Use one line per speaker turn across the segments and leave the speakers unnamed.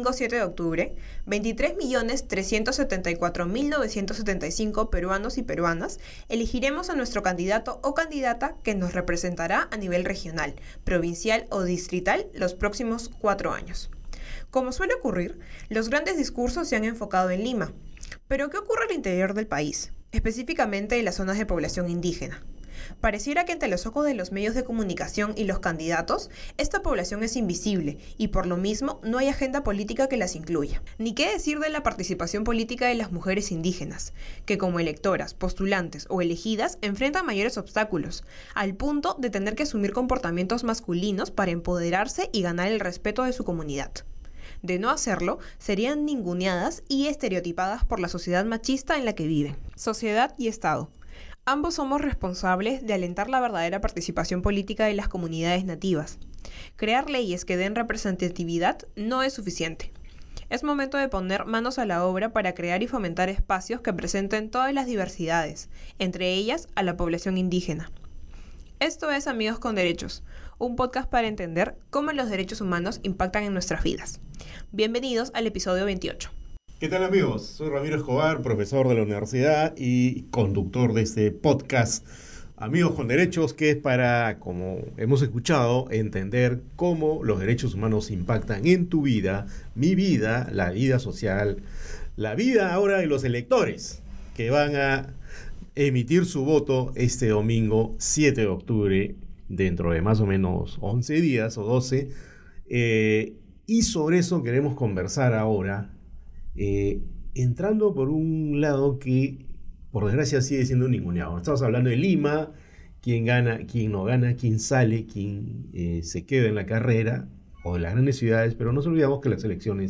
domingo 7 de octubre, 23.374.975 peruanos y peruanas elegiremos a nuestro candidato o candidata que nos representará a nivel regional, provincial o distrital los próximos 4 años. Como suele ocurrir, los grandes discursos se han enfocado en Lima. Pero ¿qué ocurre al interior del país, específicamente en las zonas de población indígena? Pareciera que ante los ojos de los medios de comunicación y los candidatos, esta población es invisible y por lo mismo no hay agenda política que las incluya. Ni qué decir de la participación política de las mujeres indígenas, que como electoras, postulantes o elegidas enfrentan mayores obstáculos, al punto de tener que asumir comportamientos masculinos para empoderarse y ganar el respeto de su comunidad. De no hacerlo, serían ninguneadas y estereotipadas por la sociedad machista en la que viven. Sociedad y Estado. Ambos somos responsables de alentar la verdadera participación política de las comunidades nativas. Crear leyes que den representatividad no es suficiente. Es momento de poner manos a la obra para crear y fomentar espacios que presenten todas las diversidades, entre ellas a la población indígena. Esto es Amigos con Derechos, un podcast para entender cómo los derechos humanos impactan en nuestras vidas. Bienvenidos al episodio 28.
¿Qué tal, amigos? Soy Ramiro Escobar, profesor de la universidad y conductor de este podcast Amigos con Derechos, que es para, como hemos escuchado, entender cómo los derechos humanos impactan en tu vida, mi vida, la vida social, la vida ahora de los electores que van a emitir su voto este domingo 7 de octubre, dentro de más o menos 11 días o 12, y sobre eso queremos conversar ahora, entrando por un lado que, por desgracia, sigue siendo ninguneado. Estamos hablando de Lima, quién gana, quién no gana, quién sale, quién se queda en la carrera, o de las grandes ciudades, pero no nos olvidamos que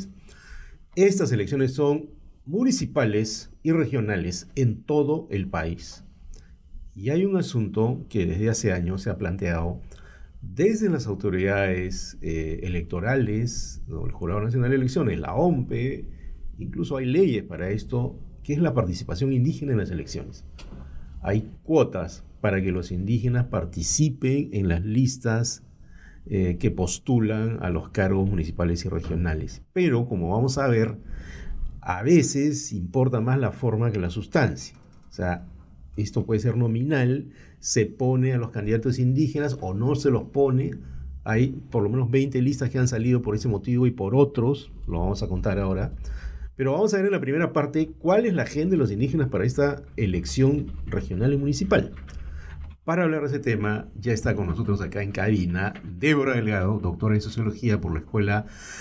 estas elecciones son municipales y regionales en todo el país. Y hay un asunto que desde hace años se ha planteado desde las autoridades electorales, ¿no? El Jurado Nacional de Elecciones, la OMPE, incluso hay leyes para esto, que es la participación indígena en las elecciones. Hay cuotas para que los indígenas participen en las listas que postulan a los cargos municipales y regionales. Pero, como vamos a ver, a veces importa más la forma que la sustancia. O sea, esto puede ser nominal, se pone a los candidatos indígenas o no se los pone. Hay por lo menos 20 listas que han salido por ese motivo y por otros, lo vamos a contar ahora. Pero vamos a ver en la primera parte cuál es la agenda de los indígenas para esta elección regional y municipal. Para hablar de ese tema, ya está con nosotros acá en cabina Débora Delgado, doctora en Sociología por la Escuela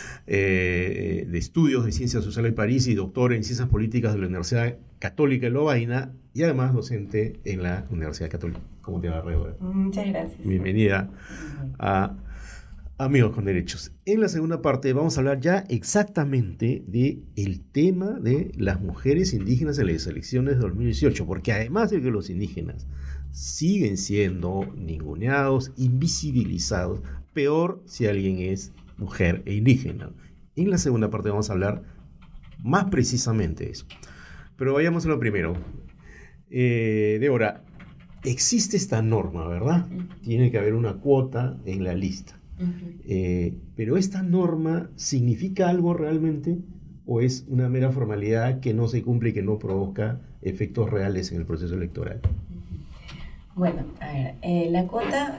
de Estudios de Ciencias Sociales de París y doctora en Ciencias Políticas de la Universidad Católica de Lovaina y además docente en la Universidad Católica. ¿Cómo te va, Débora?
Muchas gracias.
Bienvenida a Amigos con Derechos. En la segunda parte vamos a hablar ya exactamente del tema de las mujeres indígenas en las elecciones de 2018, porque además de que los indígenas siguen siendo ninguneados, invisibilizados, peor si alguien es mujer e indígena. En la segunda parte vamos a hablar más precisamente de eso. Pero vayamos a lo primero. Débora, existe esta norma, ¿verdad? Tiene que haber una cuota en la lista. Pero ¿esta norma significa algo realmente o es una mera formalidad que no se cumple y que no provoca efectos reales en el proceso electoral?
Bueno, a ver, la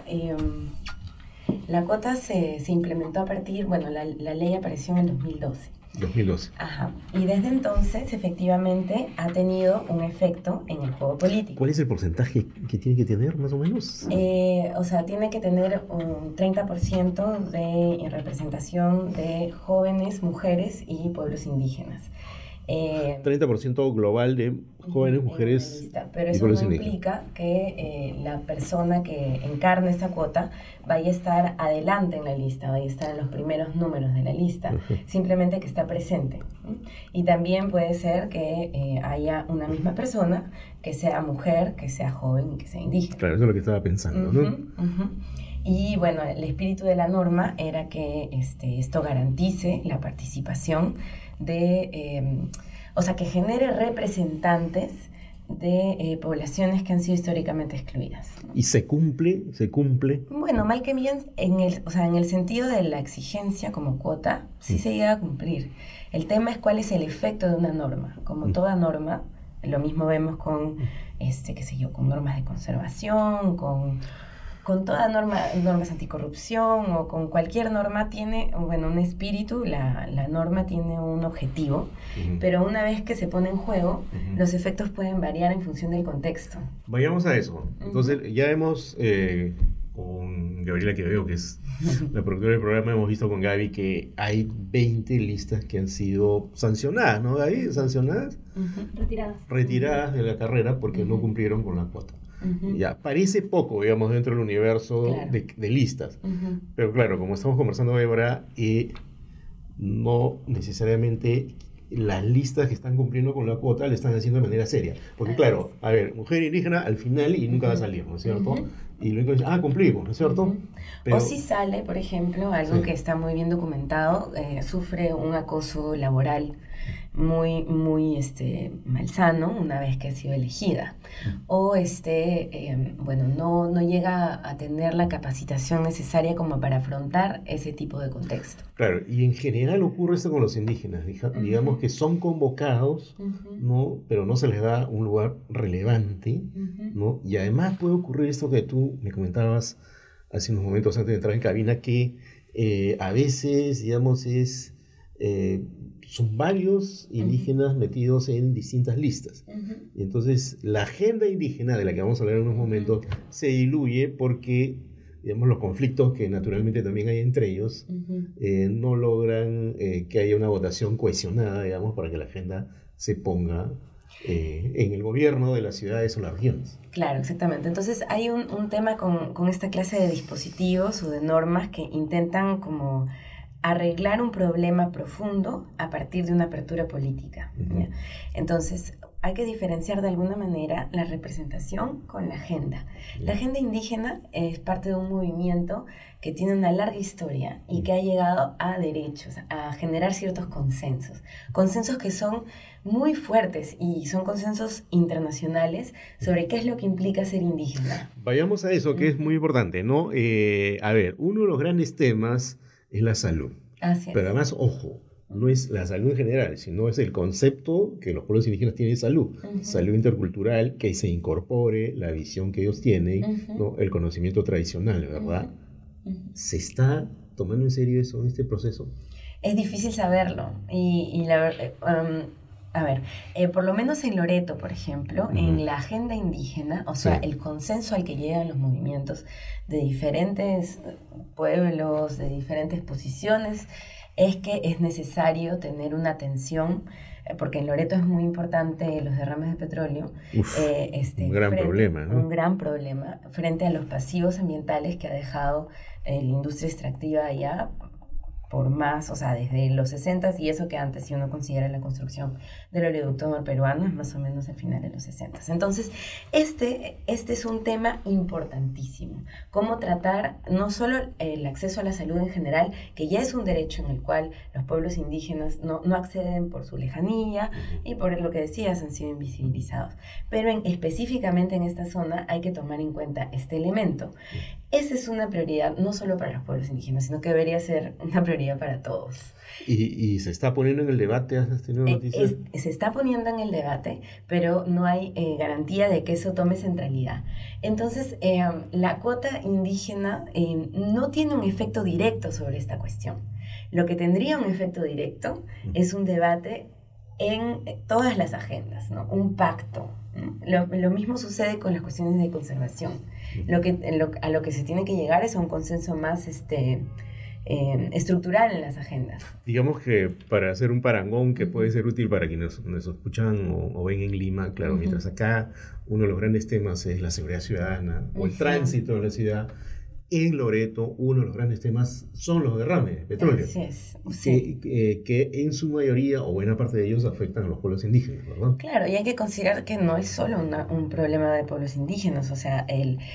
cuota se implementó a partir, bueno, la ley apareció en el 2012.
2012.
Ajá. Y desde entonces, efectivamente, ha tenido un efecto en el juego político.
¿Cuál es el porcentaje que tiene que tener, más o menos?
O sea, tiene que tener un 30% de representación de jóvenes, mujeres y pueblos indígenas.
30% global de jóvenes, mujeres
lista, pero
y
eso
pueblos
no
indígenas.
implica que la persona que encarne esta cuota vaya a estar adelante en la lista, vaya a estar en los primeros números de la lista, simplemente que está presente. Y también puede ser que haya una misma persona que sea mujer, que sea joven y que sea indígena.
Claro, eso es lo que estaba pensando, ¿no?
Y bueno, el espíritu de la norma era que esto garantice la participación de, o sea, que genere representantes de poblaciones que han sido históricamente excluidas, ¿no?
¿Y se cumple? ¿Se cumple?
Bueno, mal que bien, o sea, en el sentido de la exigencia como cuota, sí se llega a cumplir. El tema es cuál es el efecto de una norma. Como toda norma, lo mismo vemos con, qué sé yo, con normas de conservación, con toda normas anticorrupción o con cualquier norma tiene, bueno, un espíritu, la norma tiene un objetivo, pero una vez que se pone en juego, los efectos pueden variar en función del contexto.
Vayamos a eso. Entonces, ya hemos, con Gabriela, que veo que es la productora del programa, hemos visto con Gaby que hay 20 listas que han sido sancionadas, ¿no, Gaby? ¿Sancionadas? Retiradas de la carrera porque no cumplieron con la cuota. Ya, parece poco, digamos, dentro del universo de listas. Pero claro, como estamos conversando ahora, no necesariamente las listas que están cumpliendo con la cuota le están haciendo de manera seria. Porque claro, a ver, mujer indígena al final y nunca va a salir, ¿no es cierto? Y luego dice, cumplimos, ¿no es cierto?
Pero, o si sale, por ejemplo, algo que está muy bien documentado, sufre un acoso laboral muy malsano una vez que ha sido elegida, o bueno, no llega a tener la capacitación necesaria como para afrontar ese tipo de contexto.
Claro, y en general ocurre esto con los indígenas, digamos que son convocados, ¿no? Pero no se les da un lugar relevante, ¿no? Y además puede ocurrir esto que tú me comentabas hace unos momentos antes de entrar en cabina, que a veces, digamos, son varios indígenas metidos en distintas listas. Y entonces la agenda indígena, de la que vamos a hablar en unos momentos, se diluye porque, digamos, los conflictos que naturalmente también hay entre ellos no logran que haya una votación cohesionada, digamos, para que la agenda se ponga en el gobierno de las ciudades o las regiones.
Claro, exactamente. Entonces hay un tema con esta clase de dispositivos o de normas que intentan como arreglar un problema profundo a partir de una apertura política. ¿Ya? Entonces, hay que diferenciar de alguna manera la representación con la agenda. La agenda indígena es parte de un movimiento que tiene una larga historia y que ha llegado a derechos, a generar ciertos consensos que son muy fuertes y son consensos internacionales sobre qué es lo que implica ser indígena.
Vayamos a eso, que es muy importante, ¿no? A ver, uno de los grandes temas es la salud.
Así es.
Pero además, ojo, no es la salud en general, sino es el concepto que los pueblos indígenas tienen de salud. Salud intercultural, que se incorpore la visión que ellos tienen, ¿no? El conocimiento tradicional, ¿verdad? ¿Se está tomando en serio eso en este proceso?
Es difícil saberlo. Y la verdad... a ver, por lo menos en Loreto, por ejemplo, en la agenda indígena, o sea, el consenso al que llegan los movimientos de diferentes pueblos, de diferentes posiciones, es que es necesario tener una atención, porque en Loreto es muy importante los derrames de petróleo.
Un gran problema, ¿no?
Un gran problema frente a los pasivos ambientales que ha dejado la industria extractiva allá, por más, o sea, desde los 60 y eso que antes, si uno considera la construcción del oleoducto norperuano, es más o menos al final de los 60. Entonces, este es un tema importantísimo. Cómo tratar no solo el acceso a la salud en general, que ya es un derecho en el cual los pueblos indígenas no acceden por su lejanía y por lo que decías, han sido invisibilizados. Pero específicamente en esta zona hay que tomar en cuenta este elemento. Esa es una prioridad no solo para los pueblos indígenas, sino que debería ser una prioridad para todos.
¿Y se está poniendo en el debate? ¿Has tenido noticias?
Se está poniendo en el debate, pero no hay garantía de que eso tome centralidad. Entonces, la cuota indígena no tiene un efecto directo sobre esta cuestión. Lo que tendría un efecto directo es un debate en todas las agendas, ¿no? Un pacto. Lo mismo sucede con las cuestiones de conservación. A lo que se tiene que llegar es a un consenso más estructural en las agendas.
Digamos que para hacer un parangón que puede ser útil para quienes nos escuchan o ven en Lima, claro, mientras acá uno de los grandes temas es la seguridad ciudadana o el tránsito de la ciudad, en Loreto uno de los grandes temas son los derrames de petróleo.
Así es, sí.
Que en su mayoría o buena parte de ellos afectan a los pueblos indígenas, ¿verdad?
Claro, y hay que considerar que no es solo un problema de pueblos indígenas, o sea,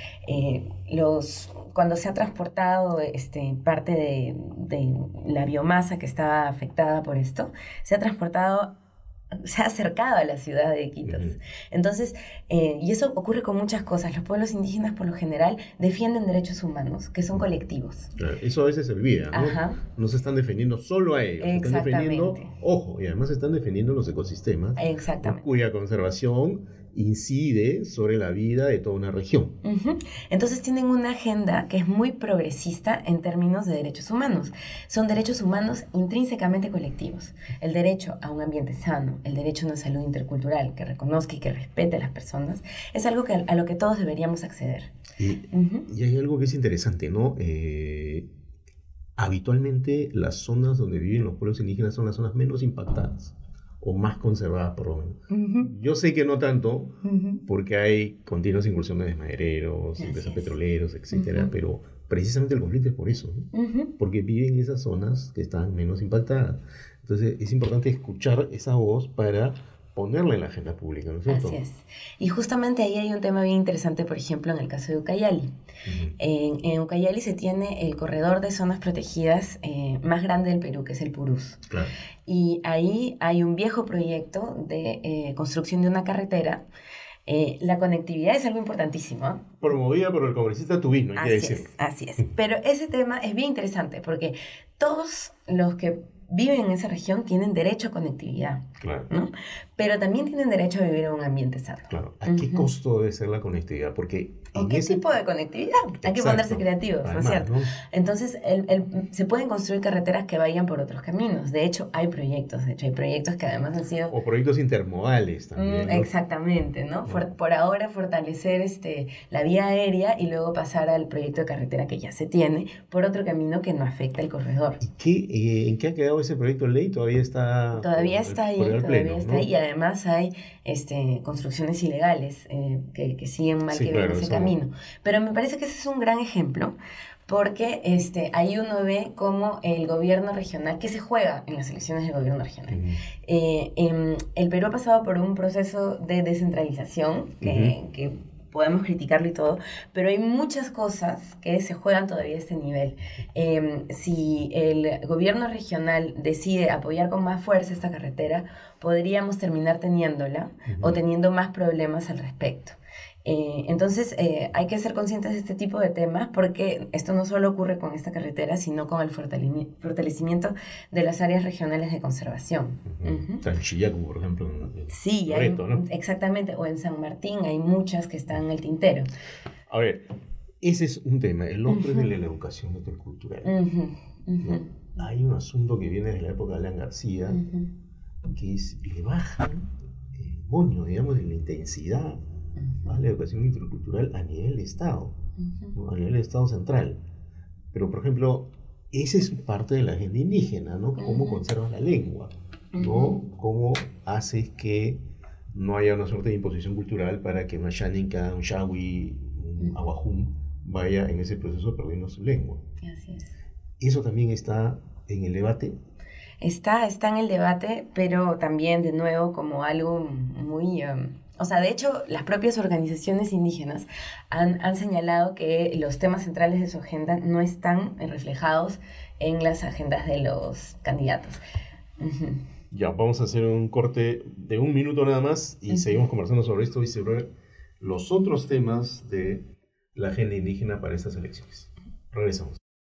cuando se ha transportado parte de la biomasa que está afectada por esto, se ha transportado se ha acercado a la ciudad de Iquitos. Entonces, y eso ocurre con muchas cosas. Los pueblos indígenas, por lo general, defienden derechos humanos, que son colectivos.
Claro, eso a veces se olvida, ¿no?
Ajá.
No se están defendiendo solo a ellos, se están defendiendo,
Exactamente.
ojo, y además se están defendiendo los ecosistemas, ¿no?
Exactamente.
Cuya conservación incide sobre la vida de toda una región.
Ujú. Entonces tienen una agenda que es muy progresista en términos de derechos humanos. Son derechos humanos intrínsecamente colectivos. El derecho a un ambiente sano, el derecho a una salud intercultural que reconozca y que respete a las personas, es algo a lo que todos deberíamos acceder.
Y hay algo que es interesante, ¿no? Habitualmente las zonas donde viven los pueblos indígenas son las zonas menos impactadas o más conservadas por lo menos. Yo sé que no tanto, porque hay continuas incursiones de madereros, empresas petroleros, etcétera, pero precisamente el conflicto es por eso, ¿no? Porque viven en esas zonas que están menos impactadas. Entonces es importante escuchar esa voz para ponerla en la agenda pública, ¿no es cierto?
Así es. Y justamente ahí hay un tema bien interesante, por ejemplo, en el caso de Ucayali. En Ucayali se tiene el corredor de zonas protegidas más grande del Perú, que es el Purús.
Claro.
Y ahí hay un viejo proyecto de construcción de una carretera. La conectividad es algo importantísimo, ¿eh?
Promovida por el congresista Tubino, hay que decirlo.
Así es. Pero ese tema es bien interesante porque todos los que viven en esa región tienen derecho a conectividad,
Claro.
¿no? Pero también tienen derecho a vivir en un ambiente sano.
Claro. ¿A qué costo debe ser la conectividad? Porque
¿O qué tipo de conectividad? Hay que ponerse creativos, ¿no es cierto? Entonces, se pueden construir carreteras que vayan por otros caminos. De hecho, hay proyectos que además han sido...
O proyectos intermodales también, ¿no?
Exactamente, ¿no? Por ahora fortalecer la vía aérea y luego pasar al proyecto de carretera que ya se tiene por otro camino que no afecta el corredor.
¿Y en qué ha quedado ese proyecto de ley? Todavía está...
Todavía está ahí,
¿no?
Y además hay construcciones ilegales que siguen mal que bien ese camino. Pero me parece que ese es un gran ejemplo porque ahí uno ve cómo el gobierno regional, que se juega en las elecciones del gobierno regional. El Perú ha pasado por un proceso de descentralización que podemos criticarlo y todo, pero hay muchas cosas que se juegan todavía a este nivel. Si el gobierno regional decide apoyar con más fuerza esta carretera, podríamos terminar teniéndola o teniendo más problemas al respecto. Entonces hay que ser conscientes de este tipo de temas porque esto no solo ocurre con esta carretera, sino con el fortalecimiento de las áreas regionales de conservación.
Tanchillacu, por ejemplo.
Sí,
Loreto, ¿no?
Exactamente, o en San Martín hay muchas que están en el tintero.
A ver, ese es un tema, el otro es de la educación intercultural. ¿No? Hay un asunto que viene desde la época de Alan García, que es, le bajan el moño, digamos, de la intensidad a la educación intercultural a nivel de Estado, ¿no? A nivel de Estado central. Pero, por ejemplo, esa es parte de la agenda indígena, ¿no? Cómo conservas la lengua, ¿no? Cómo haces que no haya una suerte de imposición cultural para que una Xánica, un Xawi, un Aguajún vaya en ese proceso perdiendo su lengua.
Así es.
¿Eso también está en el debate?
Está en el debate, pero también, de nuevo, como algo muy... O sea, de hecho, las propias organizaciones indígenas han señalado que los temas centrales de su agenda no están reflejados en las agendas de los candidatos.
Ya, vamos a hacer un corte de 1 minuto nada más y seguimos conversando sobre esto y sobre los otros temas de la agenda indígena para estas elecciones. Regresamos.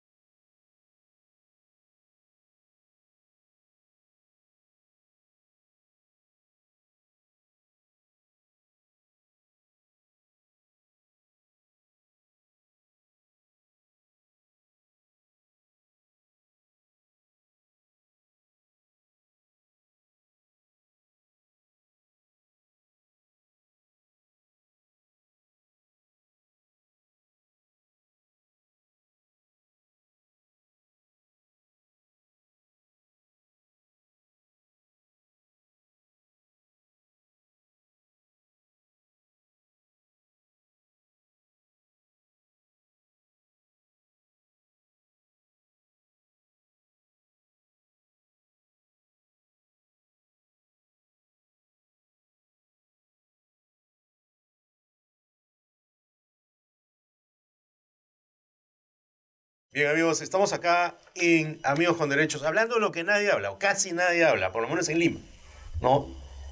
Bien, amigos, estamos acá en Amigos con Derechos, hablando de lo que nadie habla, o casi nadie habla, por lo menos en Lima, ¿no?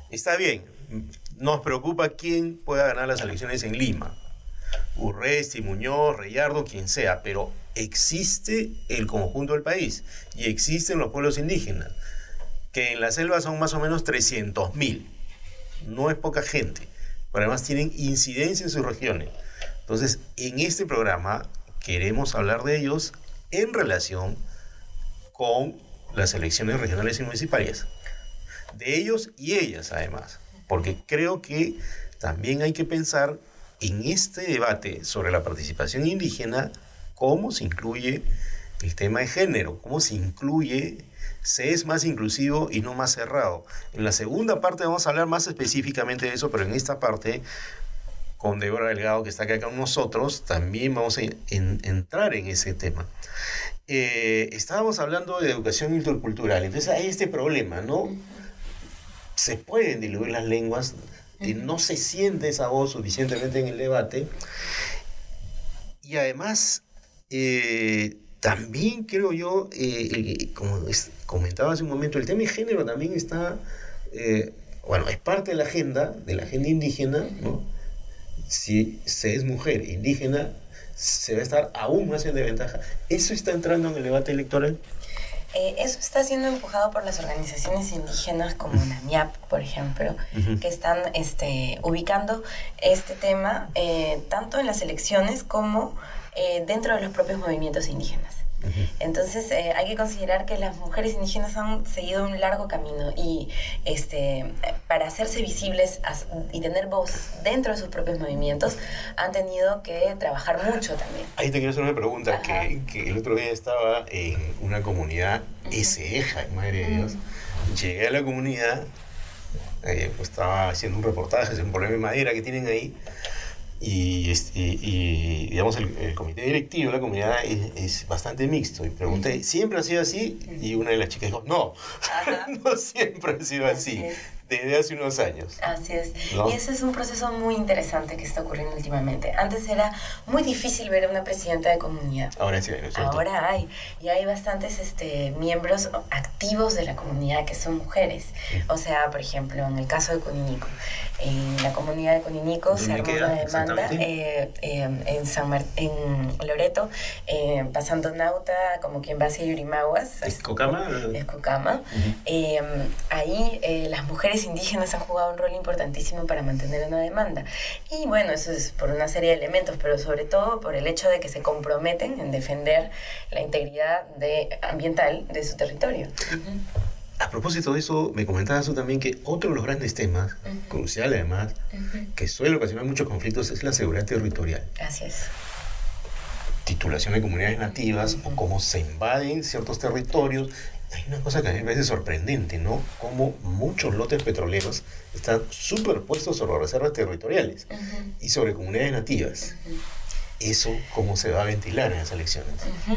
Está bien, nos preocupa quién pueda ganar las elecciones en Lima. Urresti, Muñoz, Reyardo, quien sea, pero existe el conjunto del país y existen los pueblos indígenas, que en la selva son más o menos 300.000. No es poca gente, pero además tienen incidencia en sus regiones. Entonces, en este programa queremos hablar de ellos en relación con las elecciones regionales y municipales. De ellos y ellas, además, porque creo que también hay que pensar en este debate sobre la participación indígena, cómo se incluye el tema de género, cómo se incluye, se es más inclusivo y no más cerrado. En la segunda parte vamos a hablar más específicamente de eso, pero en esta parte, con Débora Delgado, que está acá con nosotros, también vamos a entrar en ese tema. Estábamos hablando de educación intercultural, entonces hay este problema, ¿no? Se pueden diluir las lenguas, no se siente esa voz suficientemente en el debate, y además también creo yo, como comentaba hace un momento, el tema de género también está, bueno, es parte de la agenda indígena, ¿no? Si se es mujer indígena, se va a estar aún más en desventaja. ¿Eso está entrando en el debate electoral?
Eso está siendo empujado por las organizaciones indígenas como la MIAP, por ejemplo, que están ubicando este tema tanto en las elecciones como dentro de los propios movimientos indígenas. Entonces hay que considerar que las mujeres indígenas han seguido un largo camino y para hacerse visibles y tener voz dentro de sus propios movimientos han tenido que trabajar mucho también.
Ahí te quiero hacer una pregunta, que el otro día estaba en una comunidad Eseja, madre de Dios. Llegué a la comunidad, pues estaba haciendo un reportaje sobre un problema de madera que tienen ahí. Y digamos, el comité directivo de la comunidad es bastante mixto. Y pregunté, ¿siempre ha sido así? Y una de las chicas dijo, no, no siempre ha sido así, desde hace unos años.
Así es.
¿No?
Y ese es un proceso muy interesante que está ocurriendo últimamente. Antes era muy difícil ver a una presidenta de comunidad.
Ahora sí, ¿no es cierto?
Ahora hay. Y hay bastantes miembros activos de la comunidad que son mujeres. O sea, por ejemplo, en el caso de Coninico. En la comunidad de Coninico se armó una demanda en Loreto, pasando Nauta, como quien va hacia Yurimaguas.
¿Es Cocama?
Es Cocama. Ahí las mujeres indígenas han jugado un rol importantísimo para mantener una demanda. Y bueno, eso es por una serie de elementos, pero sobre todo por el hecho de que se comprometen en defender la integridad ambiental de su territorio.
A propósito de eso, me comentabas tú también que otro de los grandes temas, crucial además, que suele ocasionar muchos conflictos, es la seguridad territorial.
Así es.
Titulación de comunidades nativas o cómo se invaden ciertos territorios. Hay una cosa que a mí me parece sorprendente, ¿no? Cómo muchos lotes petroleros están superpuestos sobre reservas territoriales y sobre comunidades nativas. ¿Eso cómo se va a ventilar en las elecciones?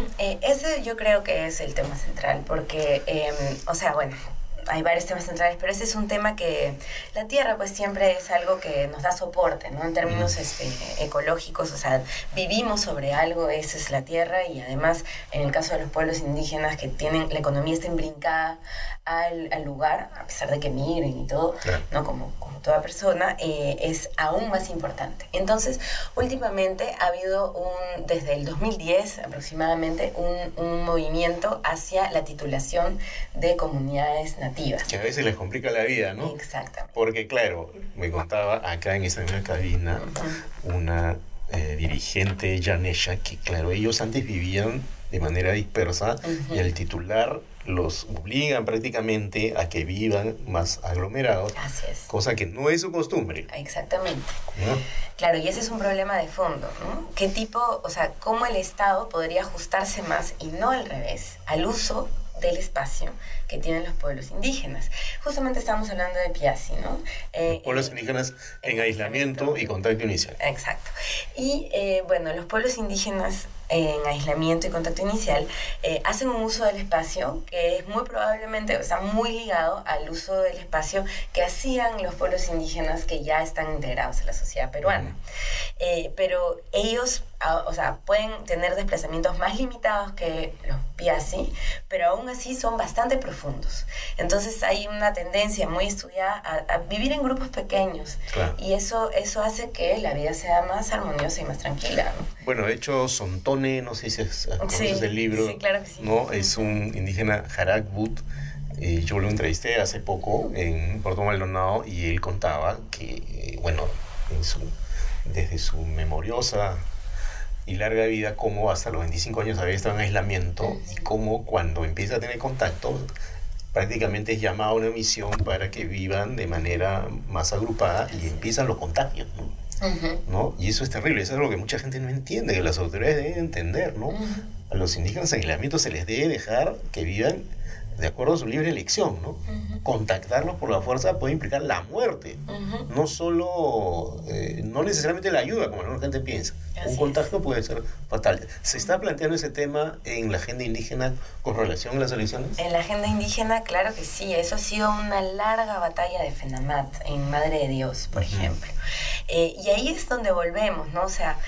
Ese yo creo que es el tema central, porque, o sea, bueno, hay varios temas centrales, pero ese es un tema que la tierra pues siempre es algo que nos da soporte, ¿no? En términos ecológicos, o sea, vivimos sobre algo, esa es la tierra, y además en el caso de los pueblos indígenas que tienen, la economía está imbrincada al lugar, a pesar de que migren y todo, claro, ¿no? Como toda persona, es aún más importante. Entonces, últimamente ha habido desde el 2010 aproximadamente, un movimiento hacia la titulación de comunidades nativas.
Que a veces les complica la vida, ¿no?
Exactamente.
Porque, claro, me contaba acá en esta misma cabina una dirigente yanesha que, claro, ellos antes vivían de manera dispersa y al titular los obligan prácticamente a que vivan más aglomerados.
Así es.
Cosa que no es su costumbre.
Exactamente.
¿No?
Claro, y ese es un problema de fondo, ¿no? ¿Qué tipo, o sea, cómo el Estado podría ajustarse más y no al revés, al uso del espacio que tienen los pueblos indígenas? Justamente estamos hablando de Piazzi, ¿no?
Los pueblos indígenas en aislamiento y contacto inicial.
Exacto. Y bueno, los pueblos indígenas en aislamiento y contacto inicial hacen un uso del espacio que es muy probablemente, está muy ligado al uso del espacio que hacían los pueblos indígenas que ya están integrados en la sociedad peruana. Pero ellos o sea, pueden tener desplazamientos más limitados que los Piazzi, pero aún así son bastante profundos. Entonces hay una tendencia muy estudiada a vivir en grupos pequeños,
Claro.
y eso hace que la vida sea más armoniosa y más tranquila, ¿no?
Bueno, de hecho, Sontone, no sé si conoces
Sí,
el libro,
sí, claro que sí.
¿no? Es un indígena Harakbut. Yo lo entrevisté hace poco en Puerto Maldonado y él contaba que, bueno, desde su memoriosa y larga vida, como hasta los 25 años había estado en aislamiento, y como cuando empieza a tener contacto, prácticamente es llamado a una misión para que vivan de manera más agrupada y empiezan los contagios, ¿no?
Uh-huh.
¿No? Y eso es terrible, eso es algo que mucha gente no entiende, que las autoridades deben entender, ¿no?
Uh-huh.
A los indígenas en aislamiento se les debe dejar que vivan de acuerdo a su libre elección, ¿no?
Uh-huh.
Contactarlos por la fuerza puede implicar la muerte,
Uh-huh.
no solo, no necesariamente la ayuda, como la gente piensa.
Así
Un contagio puede ser fatal. ¿Se está planteando ese tema en la agenda indígena con relación a las elecciones?
En la agenda indígena, claro que sí. Eso ha sido una larga batalla de FENAMAT en Madre de Dios, por ejemplo. Y ahí es donde volvemos, ¿no? O sea,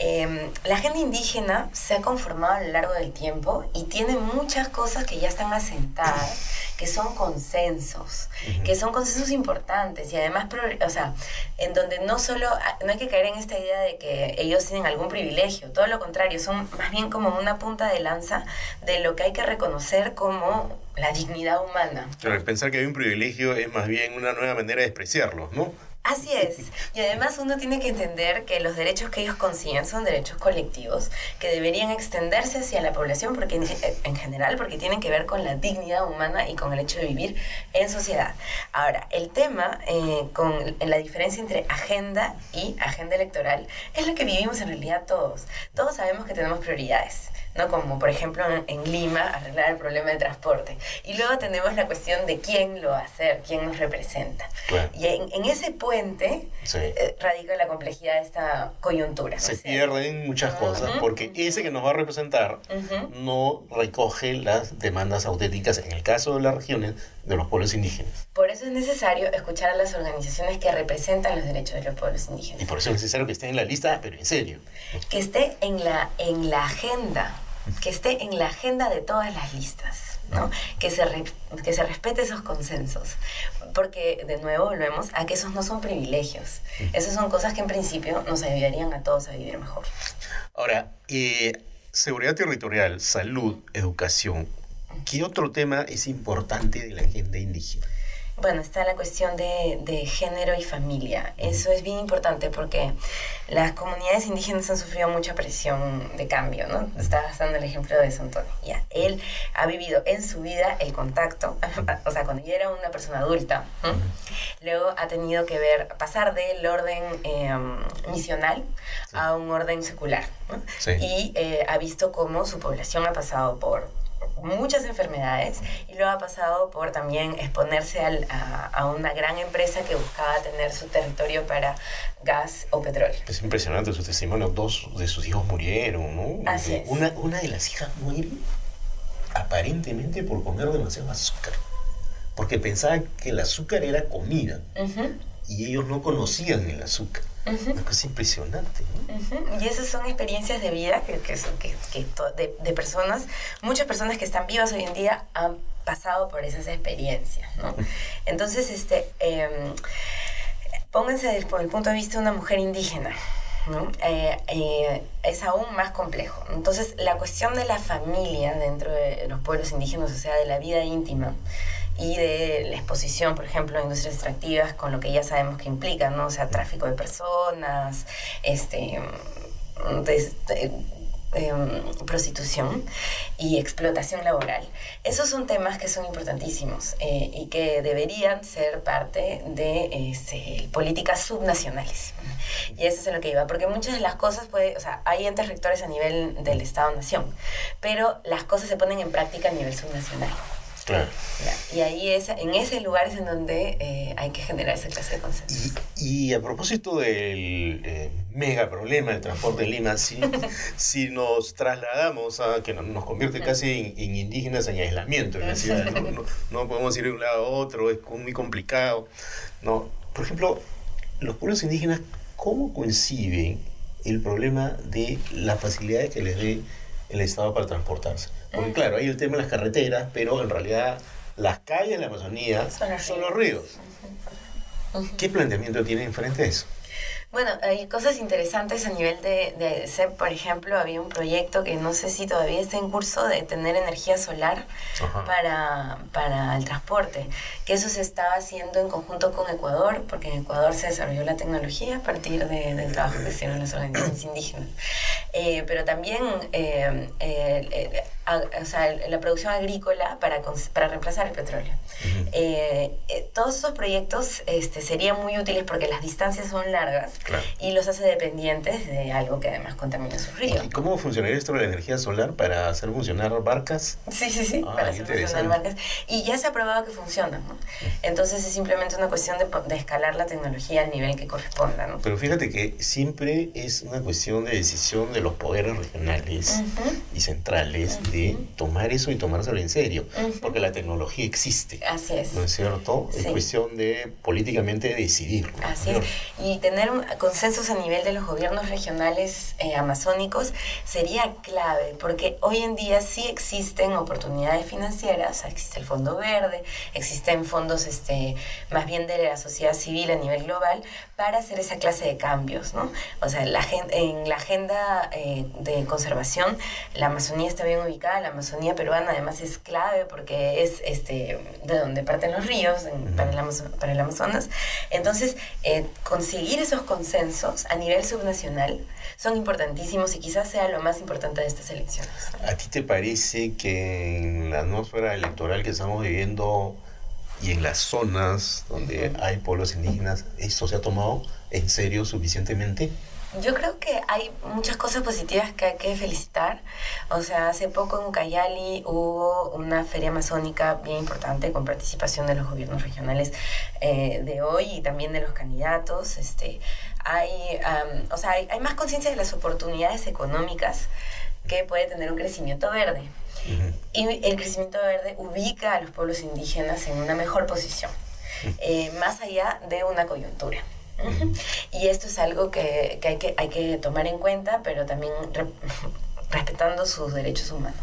la agenda indígena se ha conformado a lo largo del tiempo y tiene muchas cosas que ya están asentadas, que son consensos, que son consensos importantes y además, o sea, en donde no hay que caer en esta idea de que ellos tienen algún privilegio, todo lo contrario, son más bien como una punta de lanza de lo que hay que reconocer como la dignidad humana.
Claro, pensar que hay un privilegio es más bien una nueva manera de despreciarlos, ¿no?
Así es. Y además uno tiene que entender que los derechos que ellos consiguen son derechos colectivos que deberían extenderse hacia la población porque en general, porque tienen que ver con la dignidad humana y con el hecho de vivir en sociedad. Ahora, el tema en la diferencia entre agenda y agenda electoral es la que vivimos en realidad todos. Todos sabemos que tenemos prioridades, ¿no? Como por ejemplo en Lima, arreglar el problema de transporte. Y luego tenemos la cuestión de quién lo va a hacer, quién nos representa.
Claro.
Y en ese puente
Sí.
radica la complejidad de esta coyuntura, ¿no?
Se pierden muchas cosas porque ese que nos va a representar no recoge las demandas auténticas, en el caso de las regiones, de los pueblos indígenas.
Por eso es necesario escuchar a las organizaciones que representan los derechos de los pueblos indígenas.
Y por eso es necesario que esté en la lista, pero en serio.
Que esté en la agenda, que esté en la agenda de todas las listas, ¿no? Que se respete esos consensos, porque de nuevo volvemos a que esos no son privilegios, esas son cosas que en principio nos ayudarían a todos a vivir mejor.
Ahora, seguridad territorial, salud, educación, ¿qué otro tema es importante de la agenda indígena?
Bueno, está la cuestión de género y familia. Eso es bien importante porque las comunidades indígenas han sufrido mucha presión de cambio, ¿no? Estaba dando el ejemplo de Sontone. Ya, él ha vivido en su vida el contacto, o sea, cuando ya era una persona adulta, luego ha tenido que pasar del orden misional a un orden secular, ¿no?
Sí.
Y ha visto cómo su población ha pasado por muchas enfermedades y luego ha pasado por también exponerse a una gran empresa que buscaba tener su territorio para gas o petróleo.
Es impresionante su testimonio. 2 de sus hijos murieron, ¿no?
Así es.
Una de las hijas muere aparentemente por comer demasiado azúcar, porque pensaba que el azúcar era comida y ellos no conocían el azúcar. Una cosa impresionante, ¿no?
Y esas son experiencias de vida de personas, muchas personas que están vivas hoy en día han pasado por esas experiencias, ¿no? Entonces, pónganse por el punto de vista de una mujer indígena, ¿no? Es aún más complejo. Entonces, la cuestión de la familia dentro de los pueblos indígenas, o sea, de la vida íntima, y de la exposición, por ejemplo, a industrias extractivas, con lo que ya sabemos que implica, ¿no? O sea, tráfico de personas, prostitución y explotación laboral. Esos son temas que son importantísimos y que deberían ser parte de políticas subnacionales. Y eso es en lo que iba, porque muchas de las cosas o sea, hay entes rectores a nivel del Estado-Nación, pero las cosas se ponen en práctica a nivel subnacional.
Claro.
Y ahí en ese lugar es en donde hay que generar esa clase de consenso.
Y a propósito del mega problema del transporte en Lima, si nos trasladamos a que nos convierte casi en indígenas en aislamiento en la ciudad, no podemos ir de un lado a otro, es muy complicado, ¿no? Por ejemplo, los pueblos indígenas, ¿cómo conciben el problema de las facilidades que les dé el Estado para transportarse. Porque claro, hay el tema de las carreteras, pero en realidad las calles de la Amazonía son los ríos. ¿Qué planteamiento tienen frente a eso?
Bueno, hay cosas interesantes a nivel de CEP, por ejemplo, había un proyecto que no sé si todavía está en curso de tener energía solar para el transporte, que eso se estaba haciendo en conjunto con Ecuador, porque en Ecuador se desarrolló la tecnología a partir del trabajo que hicieron las organizaciones indígenas. Pero también la producción agrícola para reemplazar el petróleo. Todos esos proyectos serían muy útiles porque las distancias son largas, claro, y los hace dependientes de algo que además contamina sus ríos.
¿Y cómo funcionaría esto de la energía solar para hacer funcionar barcas?
Sí, para hacer funcionar barcas. Y ya se ha probado que funciona, ¿no? Entonces es simplemente una cuestión de escalar la tecnología al nivel que corresponda, ¿no?
Pero fíjate que siempre es una cuestión de decisión de los poderes regionales y centrales de tomar eso y tomárselo en serio, porque la tecnología existe.
Así es.
¿No es cierto? Sí. Es cuestión de políticamente decidir.
Así es. Y tener consensos a nivel de los gobiernos regionales amazónicos sería clave, porque hoy en día sí existen oportunidades financieras, existe el Fondo Verde, existen fondos más bien de la sociedad civil a nivel global para hacer esa clase de cambios, ¿no? O sea, en la agenda de conservación, la Amazonía está bien ubicada, la Amazonía peruana además es clave porque es de donde parten los ríos para el Amazonas. Entonces, conseguir esos consensos a nivel subnacional son importantísimos y quizás sea lo más importante de estas elecciones.
¿A ti te parece que en la atmósfera electoral que estamos viviendo y en las zonas donde hay pueblos indígenas, esto se ha tomado en serio suficientemente?
Yo creo que hay muchas cosas positivas que hay que felicitar. O sea, hace poco en Ucayali hubo una feria amazónica bien importante con participación de los gobiernos regionales de hoy y también de los candidatos. Hay más conciencia de las oportunidades económicas que puede tener un crecimiento verde. Y el crecimiento verde ubica a los pueblos indígenas en una mejor posición, más allá de una coyuntura. Y esto es algo que hay que tomar en cuenta, pero también respetando sus derechos humanos.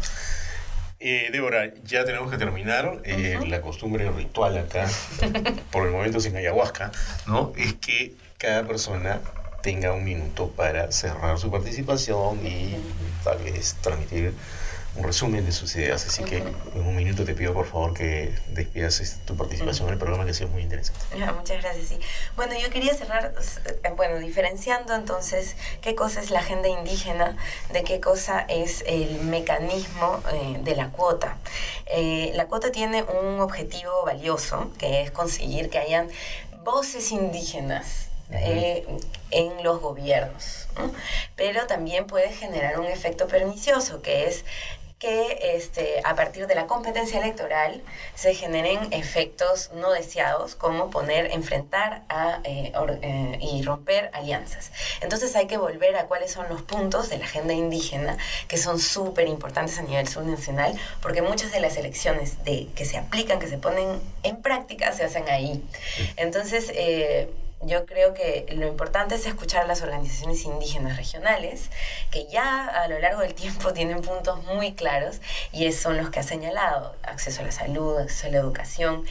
Débora, ya tenemos que terminar. La costumbre ritual acá, por el momento sin ayahuasca, ¿no? Es que cada persona tenga un minuto para cerrar su participación y tal vez transmitir un resumen de sus ideas. Así que en un minuto te pido por favor que despidas tu participación en el programa, que ha sido muy interesante.
Muchas gracias, sí. Bueno, yo quería cerrar, diferenciando entonces qué cosa es la agenda indígena, de qué cosa es el mecanismo de la cuota. La cuota tiene un objetivo valioso, que es conseguir que hayan voces indígenas en los gobiernos, ¿no? Pero también puede generar un efecto pernicioso, que es que a partir de la competencia electoral se generen efectos no deseados, como enfrentar y romper alianzas. Entonces hay que volver a cuáles son los puntos de la agenda indígena que son súper importantes a nivel subnacional, porque muchas de las elecciones que se aplican, que se ponen en práctica, se hacen ahí. Entonces, yo creo que lo importante es escuchar a las organizaciones indígenas regionales, que ya a lo largo del tiempo tienen puntos muy claros, y son los que ha señalado: acceso a la salud, acceso a la educación,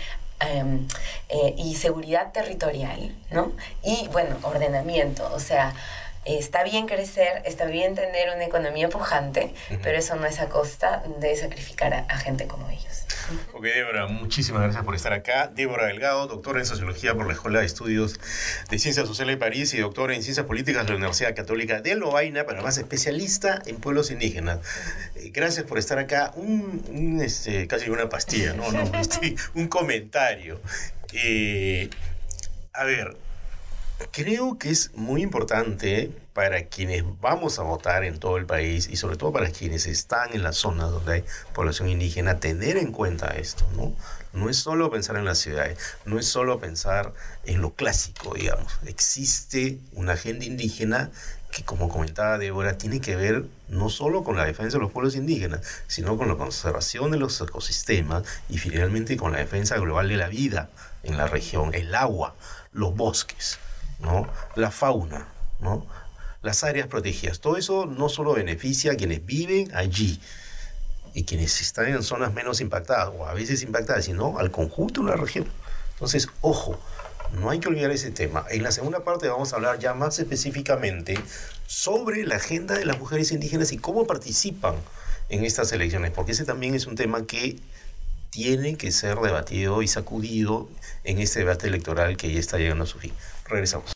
y seguridad territorial, ¿no? Y, ordenamiento. O sea, está bien crecer, está bien tener una economía pujante, pero eso no es a costa de sacrificar a gente como ellos.
Ok, Débora, muchísimas gracias por estar acá. Débora Delgado, doctora en Sociología por la Escuela de Estudios de Ciencias Sociales de París y doctora en Ciencias Políticas de la Universidad Católica de Lovaina, pero además especialista en pueblos indígenas. Gracias por estar acá. Casi una pastilla, ¿no? Un comentario. A ver, creo que es muy importante para quienes vamos a votar en todo el país, y sobre todo para quienes están en las zonas donde hay población indígena, tener en cuenta esto, ¿no? No es solo pensar en las ciudades, no es solo pensar en lo clásico, digamos. Existe una agenda indígena que, como comentaba Débora, tiene que ver no solo con la defensa de los pueblos indígenas, sino con la conservación de los ecosistemas y finalmente con la defensa global de la vida en la región, el agua, los bosques, ¿no? La fauna, ¿no?
las áreas protegidas. Todo eso no solo beneficia a quienes viven allí y quienes están en zonas menos impactadas o a veces impactadas, sino al conjunto de una región. Entonces, ojo, no hay que olvidar ese tema. En la segunda parte vamos a hablar ya más específicamente sobre la agenda de las mujeres indígenas y cómo participan en estas elecciones, porque ese también es un tema que tiene que ser debatido y sacudido en este debate electoral que ya está llegando a su fin. Regresamos.